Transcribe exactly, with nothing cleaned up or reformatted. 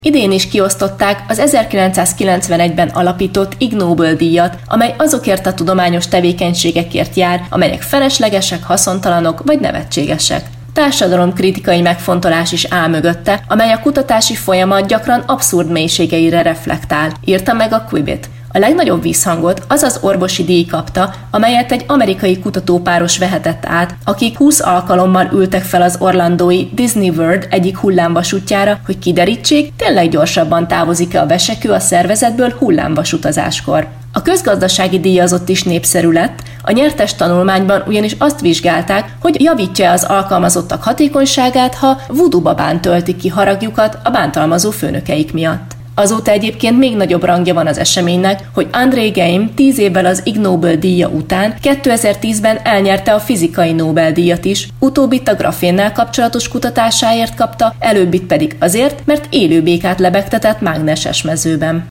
Idén is kiosztották az ezerkilencszázkilencvenegyben alapított Ig Nobel-díjat, amely azokért a tudományos tevékenységekért jár, amelyek feleslegesek, haszontalanok vagy nevetségesek. Társadalomkritikai megfontolás is áll mögötte, amely a kutatási folyamat gyakran abszurd mélységeire reflektál, írta meg a Quibit. A legnagyobb visszhangot az az orvosi díj kapta, amelyet egy amerikai kutatópáros vehetett át, akik húsz alkalommal ültek fel az orlandói Disney World egyik hullámvasútjára, hogy kiderítsék, tényleg gyorsabban távozik-e a vesekő a szervezetből hullámvasutazáskor. A közgazdasági díjazott is népszerű lett, a nyertes tanulmányban ugyanis azt vizsgálták, hogy javítja az alkalmazottak hatékonyságát, ha voodoo babán töltik ki haragjukat a bántalmazó főnökeik miatt. Azóta egyébként még nagyobb rangja van az eseménynek, hogy André Geim tíz évvel az Ig Nobel-díja után kétezer-tízben elnyerte a fizikai Nobel-díjat is, utóbbit a grafénnel kapcsolatos kutatásáért kapta, előbbit pedig azért, mert élő békát lebegtetett mágneses mezőben.